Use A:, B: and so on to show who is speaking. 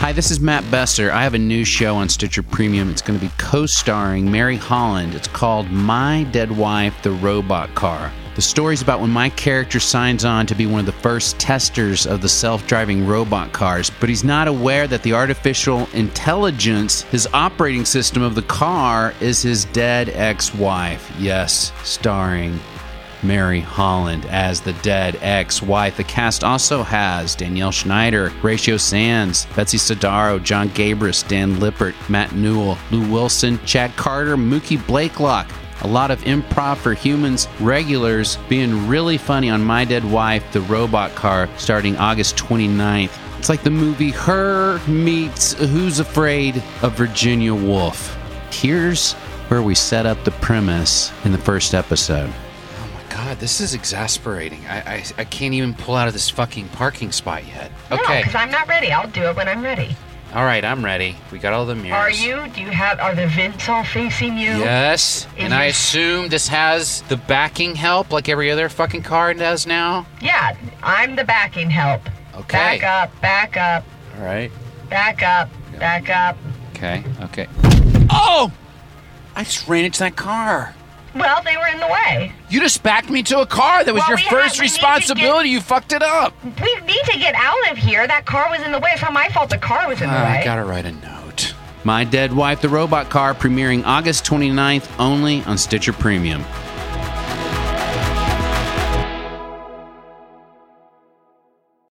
A: Hi, this is Matt Besser. I have a new show on Stitcher Premium. It's going to be co-starring Mary Holland. It's called My Dead Wife, the Robot Car. The story's about when my character signs on to be one of the first testers of the self-driving robot cars, but he's not aware that the artificial intelligence, his operating system of the car, is his dead ex-wife. Yes, starring Mary Holland as the dead ex-wife. The cast also has Danielle Schneider, Horatio Sands, Betsy Sodaro, John Gabris, Dan Lippert, Matt Newell, Lou Wilson, Chad Carter, Mookie Blakelock. A lot of improv for humans regulars being really funny on My Dead Wife, the Robot Car, starting August 29th. It's like the movie Her meets Who's Afraid of Virginia Woolf. Here's where we set up the premise in the first episode. God, this is exasperating. I can't even pull out of this fucking parking spot yet. Okay.
B: No, because I'm not ready. I'll do it when I'm ready.
A: All right, I'm ready. We got all the mirrors.
B: Are you? Are the vents all facing you?
A: Yes. And I assume this has the backing help like every other fucking car does now?
B: Yeah, I'm the backing help.
A: Okay.
B: Back up.
A: All right.
B: Back up.
A: Okay. Oh! I just ran into that car.
B: Well, they were in the way.
A: You just backed me to a car. That was your first responsibility. You fucked it up.
B: We need to get out of here. That car was in the way. It's not my fault the car was in the way.
A: I gotta write a note. My Dead Wife, the Robot Car, premiering August 29th, only on Stitcher Premium.